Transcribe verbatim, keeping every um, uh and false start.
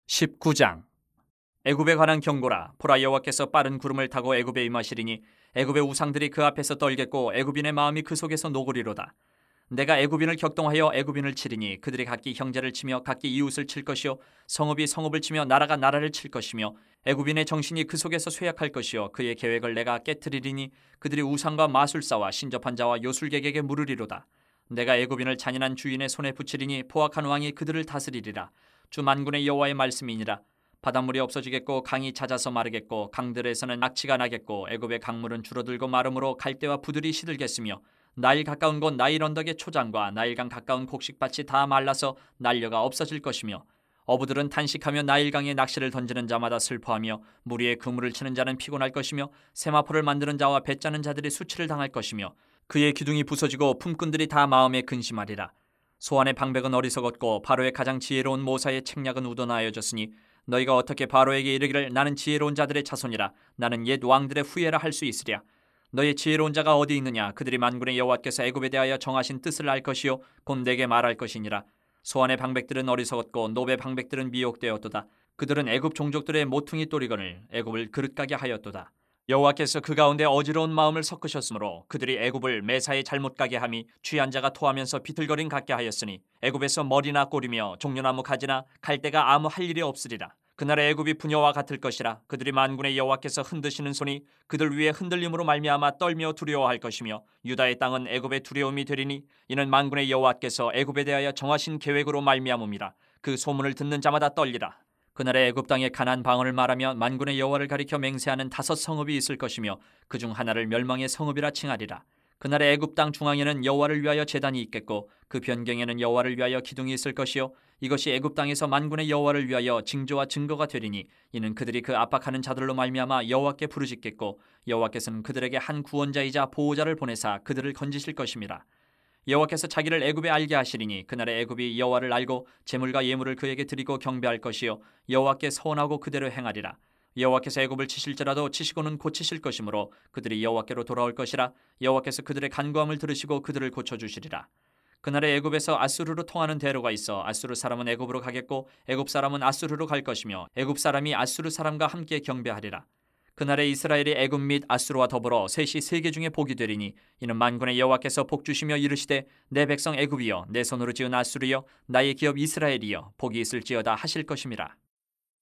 십구 장. 애굽에 관한 경고라. 보라, 여호와께서 빠른 구름을 타고 애굽에 임하시리니 애굽의 우상들이 그 앞에서 떨겠고 애굽인의 마음이 그 속에서 녹으리로다. 내가 애굽인을 격동하여 애굽인을 치리니 그들이 각기 형제를 치며 각기 이웃을 칠 것이요 성읍이 성읍을 치며 나라가 나라를 칠 것이며 애굽인의 정신이 그 속에서 쇠약할 것이요 그의 계획을 내가 깨트리리니 그들이 우상과 마술사와 신접한 자와 요술객에게 물으리로다. 내가 애굽인을 잔인한 주인의 손에 붙이리니 포악한 왕이 그들을 다스리리라. 주 만군의 여호와의 말씀이니라. 바닷물이 없어지겠고 강이 잦아서 마르겠고 강들에서는 악취가 나겠고 애굽의 강물은 줄어들고 마름으로 갈대와 부들이 시들겠으며 나일 가까운 곳 나일 언덕의 초장과 나일강 가까운 곡식밭이 다 말라서 난려가 없어질 것이며 어부들은 탄식하며 나일강에 낚시를 던지는 자마다 슬퍼하며 무리에 그물을 치는 자는 피곤할 것이며 세마포를 만드는 자와 배 짜는 자들이 수치를 당할 것이며 그의 기둥이 부서지고 품꾼들이 다 마음에 근심하리라. 소안의 방백은 어리석었고 바로의 가장 지혜로운 모사의 책략은 우러나여졌으니 너희가 어떻게 바로에게 이르기를 나는 지혜로운 자들의 자손이라 나는 옛 왕들의 후예라 할 수 있으랴. 너희 지혜로운 자가 어디 있느냐. 그들이 만군의 여호와께서 애굽에 대하여 정하신 뜻을 알 것이요 곧 내게 말할 것이니라. 소안의 방백들은 어리석었고 노베 방백들은 미혹되었도다. 그들은 애굽 종족들의 모퉁이 또리건을 애굽을 그릇가게 하였도다. 여호와께서 그 가운데 어지러운 마음을 섞으셨으므로 그들이 애굽을 매사에 잘못 가게 함이 취한 자가 토하면서 비틀거림 같게 하였으니 애굽에서 머리나 꼬리며 종려나무 가지나 갈대가 아무 할 일이 없으리라. 그날의 애굽이 부녀와 같을 것이라. 그들이 만군의 여호와께서 흔드시는 손이 그들 위에 흔들림으로 말미암아 떨며 두려워할 것이며 유다의 땅은 애굽의 두려움이 되리니 이는 만군의 여호와께서 애굽에 대하여 정하신 계획으로 말미암음이라. 그 소문을 듣는 자마다 떨리라. 그날에 애굽 땅에 가나안 방언을 말하며 만군의 여호와를 가리켜 맹세하는 다섯 성읍이 있을 것이며 그중 하나를 멸망의 성읍이라 칭하리라. 그날에 애굽 땅 중앙에는 여호와를 위하여 제단이 있겠고 그 변경에는 여호와를 위하여 기둥이 있을 것이요 이것이 애굽 땅에서 만군의 여호와를 위하여 징조와 증거가 되리니 이는 그들이 그 압박하는 자들로 말미암아 여호와께 부르짖겠고 여호와께서는 그들에게 한 구원자이자 보호자를 보내사 그들을 건지실 것임이라. 여호와께서 자기를 애굽에 알게 하시리니 그날에 애굽이 여호와를 알고 제물과 예물을 그에게 드리고 경배할 것이요 여호와께 서원하고 그대로 행하리라. 여호와께서 애굽을 치실지라도 치시고는 고치실 것이므로 그들이 여호와께로 돌아올 것이라. 여호와께서 그들의 간구함을 들으시고 그들을 고쳐주시리라. 그날에 애굽에서 아수르로 통하는 대로가 있어 아수르 사람은 애굽으로 가겠고 애굽 사람은 아수르로 갈 것이며 애굽 사람이 아수르 사람과 함께 경배하리라. 그날에 이스라엘이 애굽 및 아수르와 더불어 셋이 세계 중에 복이 되리니 이는 만군의 여호와께서 복 주시며 이르시되 내 백성 애굽이여 내 손으로 지은 아수르여 나의 기업 이스라엘이여 복이 있을지어다 하실 것임이라.